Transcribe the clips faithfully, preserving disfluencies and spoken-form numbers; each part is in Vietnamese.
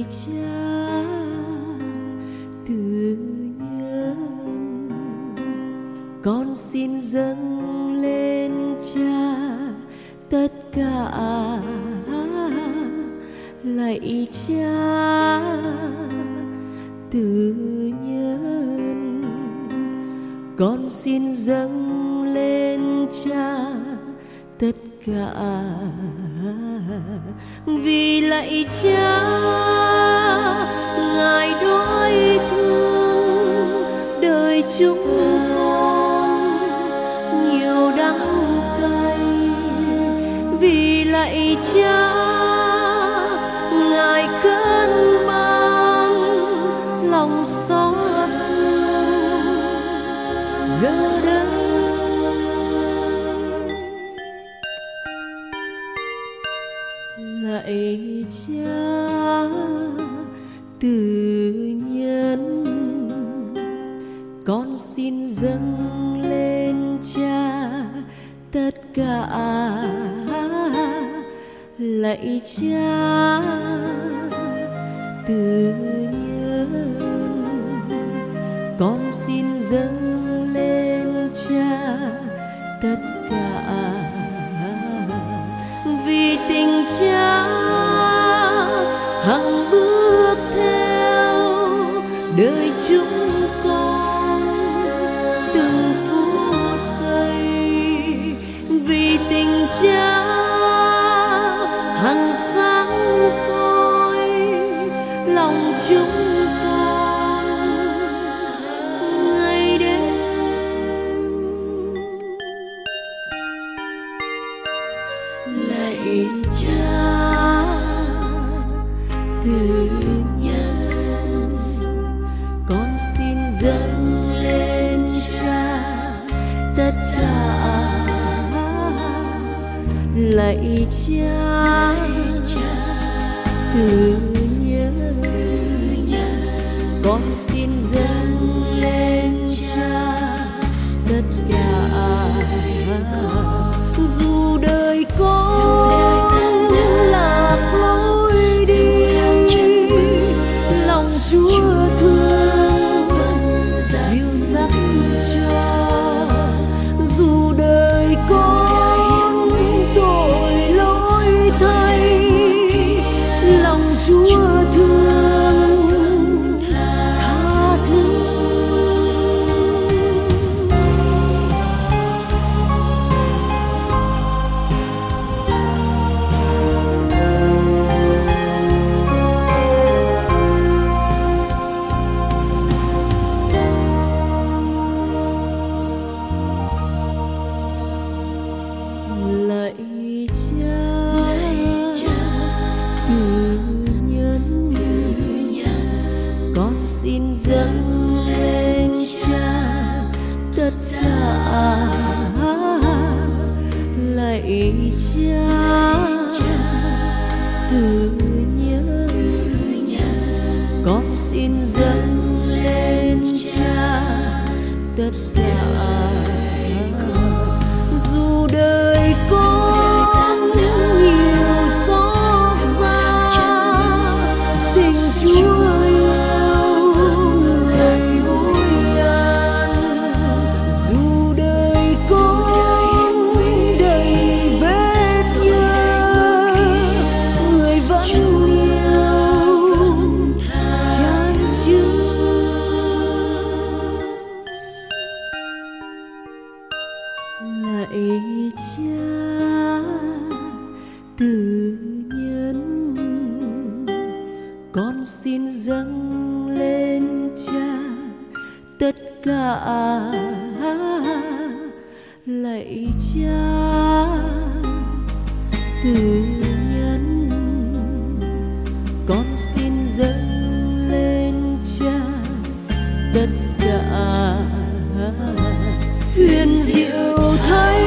Cha từ nhân, con xin dâng lên Cha tất cả. Lạy Cha từ nhân, con xin dâng lên Cha tất cả. Vì lạy Cha, Ngài đói thương đời chúng con nhiều đắng cay. Vì lạy Cha, Ngài cơn ban lòng xót thương giờ đây. Lạy Cha từ nhân, con xin dâng lên Cha tất cả. Lạy Cha từ nhân, con xin dâng lên Cha tất cả. Vì tình Cha hằng bước theo đời chúng con từng phút giây. Vì tình Cha hằng sáng soi lòng chúng con ngày đêm. Lạy Cha từ nhân, con xin dâng lên Cha tất cả. Lạy Cha từ nhân, con xin dâng lên Cha tất cả. Dù đời con lạc lối đi, lòng Chúa thương vẫn dìu dắt cho. Dù đời con tội lỗi thay, lòng Chúa thương tha thứ. Lạy Cha từ nhân, con xin dâng lên Cha tất cả. Lạy Cha từ nhân, con xin dâng lên Cha tất cả. Dù đời con nhiều xót xa, tình Chúa yêu người ôi an. Dù đời con đầy vết nhơ, người vẫn yêu chan chứa. Lạy Cha từ nhân, con xin dâng lên Cha tất cả. Lạy Cha từ nhân, con xin dâng lên Cha tất cả. Huyền diệu thấy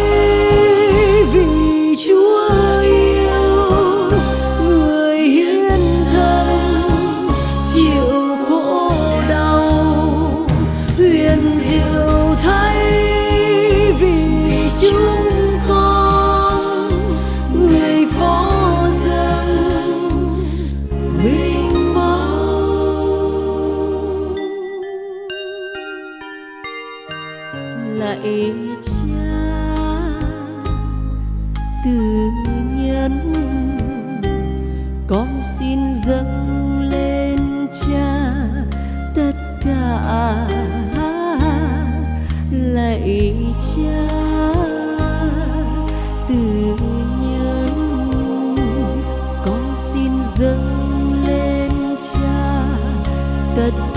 vì Chúa yêu, người hiến thân chịu khổ đau. Huyền diệu thấy vì chúng con người phó dâng mình bao. xin dâng lên Cha tất cả, lạy Cha từ nhân, con xin dâng lên Cha tất